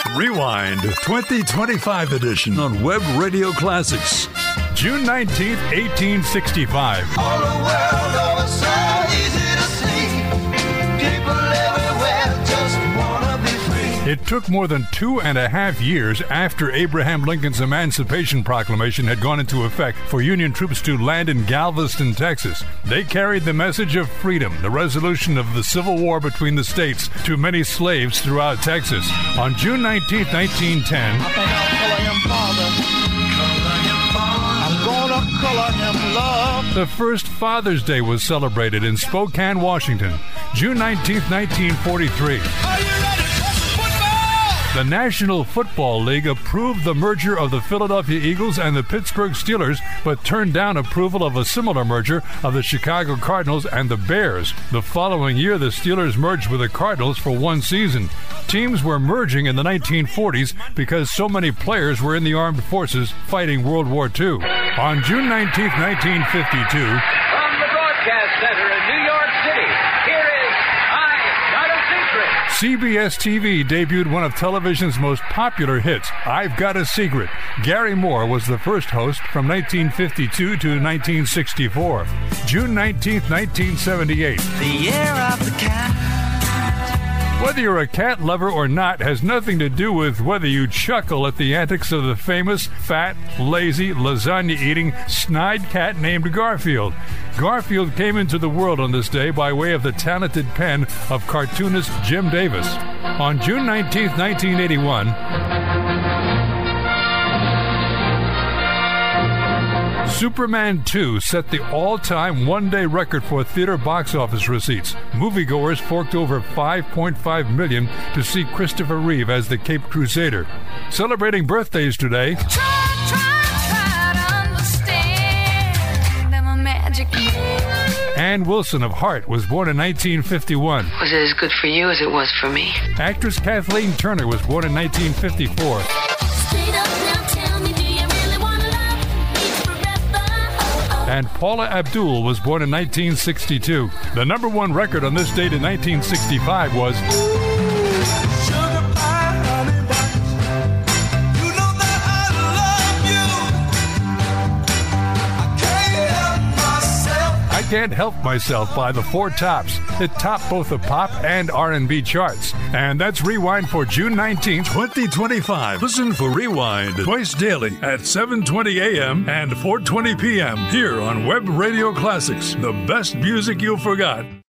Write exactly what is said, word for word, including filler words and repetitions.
Rewind twenty twenty-five edition on Web Radio Classics. June nineteenth, eighteen sixty-five. All the world, oh, it's so easy to see. People everywhere just wanna be free. It took more than two and a half years after Abraham Lincoln's Emancipation Proclamation had gone into effect for Union troops to land in Galveston, Texas. They carried the message of freedom, the resolution of the Civil War between the states, to many slaves throughout Texas. On June nineteenth, nineteen ten, I think I'll color him father. I'm gonna color him love. the first Father's Day was celebrated in Spokane, Washington. June nineteenth, nineteen forty-three. Are you ready for some football? The National Football League approved the merger of the Philadelphia Eagles and the Pittsburgh Steelers, but turned down approval of a similar merger of the Chicago Cardinals and the Bears. The following year, the Steelers merged with the Cardinals for one season. Teams were merging in the nineteen forties because so many players were in the armed forces fighting World War Two. On June nineteenth, nineteen fifty-two, From the Broadcast Center in New York City, here is I've Got a Secret. C B S T V debuted one of television's most popular hits, I've Got a Secret. Gary Moore was the first host from nineteen fifty-two to nineteen sixty-four. June nineteenth, nineteen seventy-eight. The year of the cat. Whether you're a cat lover or not has nothing to do with whether you chuckle at the antics of the famous, fat, lazy, lasagna-eating, snide cat named Garfield. Garfield came into the world on this day by way of the talented pen of cartoonist Jim Davis. On June nineteenth, nineteen eighty-one, Superman two set the all-time one-day record for theater box office receipts. Moviegoers forked over five point five million dollars to see Christopher Reeve as the Caped Crusader. Celebrating birthdays today, Try, try, try to understand. I'm a magic man. Ann Wilson of Heart was born in nineteen fifty-one. Was it as good for you as it was for me? Actress Kathleen Turner was born in nineteen fifty-four. Straight up now, tell me, do you really wanna love me forever? Oh, oh. And Paula Abdul was born in nineteen sixty-two. The number one record on this date in nineteen sixty-five was Sugar pie, honey buns. You know that I love you. I can't help myself. I Can't Help Myself by the Four Tops. It topped both the pop and R and B charts. And that's Rewind for June nineteenth, twenty twenty-five. Listen for Rewind twice daily at seven twenty a.m. and four twenty p.m. here on Web Radio Classics. The best music you forgot.